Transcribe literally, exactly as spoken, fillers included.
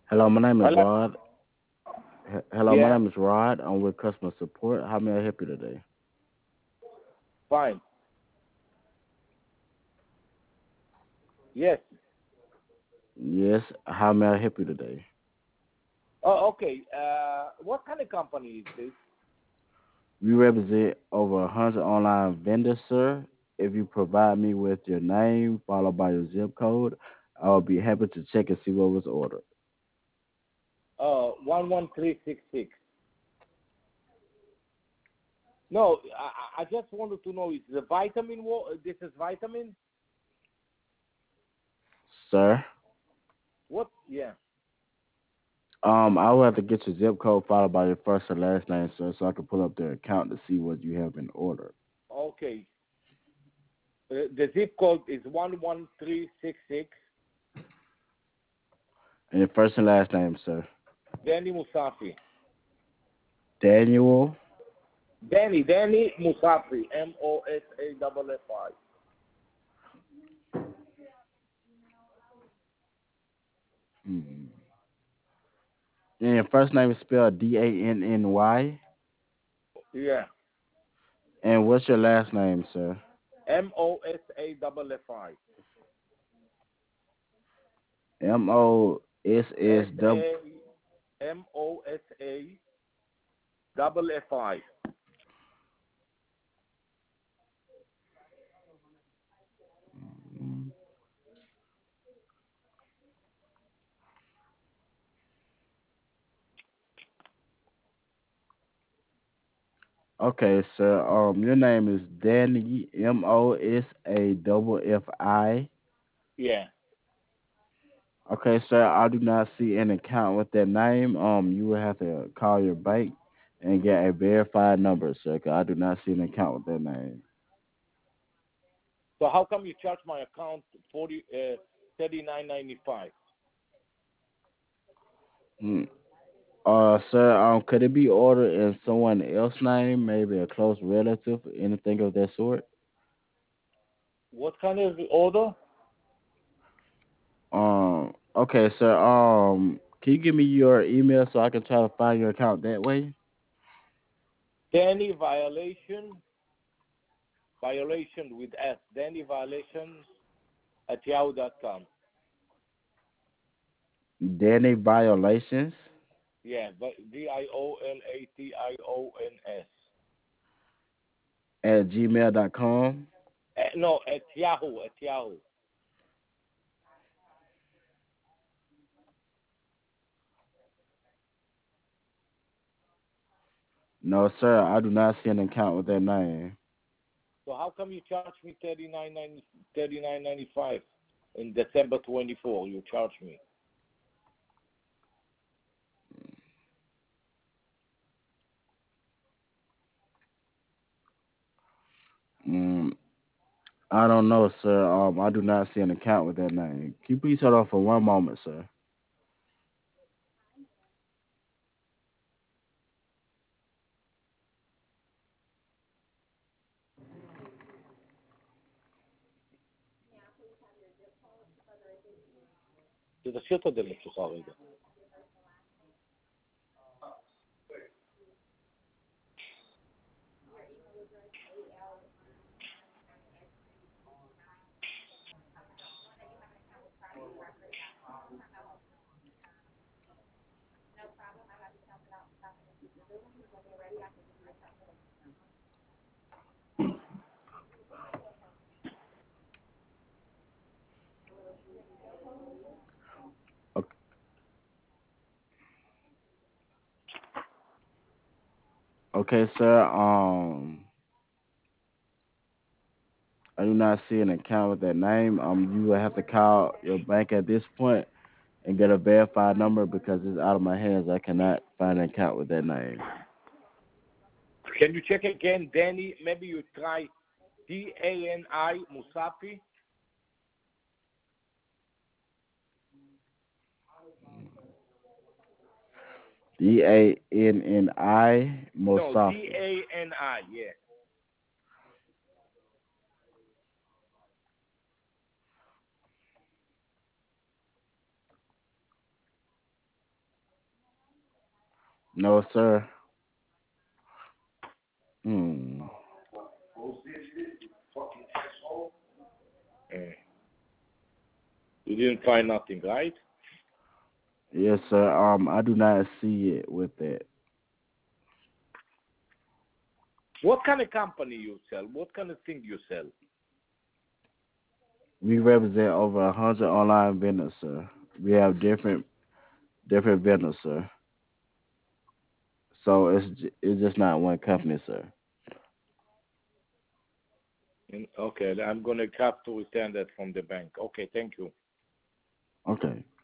Hello, my name is Hello. Rod. He- Hello, my Yeah. name is Rod. I'm with customer support. How may I help you today? Fine. Yes. Yes, how may I help you today? Oh, okay. Uh, what kind of company is this? We represent over a hundred online vendors, sir. If you provide me with your name followed by your zip code, I'll be happy to check and see what was ordered. Uh, one one three six six. No, I, I I just wanted to know is the vitamin. Wa- This is vitamin. Sir, What? Yeah. um, I will have to get your zip code followed by your first and last name, sir, so I can pull up the account to see what you have been ordered. Okay. Uh, the zip code is one one three six six. And your first and last name, sir. Danny Musafi. Daniel. Danny. Danny Musafi. M O S A F F I. Hmm. And your first name is spelled D A N N Y. Yeah. And what's your last name, sir? M O S A F F I. M O S S S W. A M O S A double F I. Okay, sir. Um, your name is Danny. M O S A double F I. Yeah. Okay, sir. I do not see an account with that name. Um, you will have to call your bank and get a verified number, sir. 'Cause I do not see an account with that name. So how come you charge my account forty uh, thirty nine ninety five? Hmm. Uh, sir. Um, could it be ordered in someone else's name, maybe a close relative, anything of that sort? What kind of order? Um. Okay, sir. Um. Can you give me your email so I can try to find your account that way? Danny violation violation with S. Danny violation at yahoo dot com. Danny Violations Yeah, V I O L A T I O N S. at gmail dot com. Uh, no, at Yahoo, at Yahoo. No, sir. I do not see an account with that name. So how come you charge me thirty nine ninety thirty nine ninety five in December twenty four? You charge me. Mm, I don't know, sir. Um, I do not see an account with that name. Can you please hold on for one moment, sir? תשאיר את הדלת שלך רגע. Okay, okay, sir. Um, I do not see an account with that name. Um, you will have to call your bank at this point and get a verified number because it's out of my hands. I cannot find an account with that name. Can you check again, Danny? Maybe you try D A N I Musafi. D A N N I No, D Mosafi. A N I. Yeah. No, sir. Hmm. Uh, you didn't find nothing, right? Yes, sir. Um, I do not see it with that. What kind of company you sell? What kind of thing you sell? We represent over a hundred online vendors, sir. We have different different vendors, sir. So it's j- it's just not one company, sir. And, okay, I'm gonna have to return that from the bank. Okay, thank you. Okay.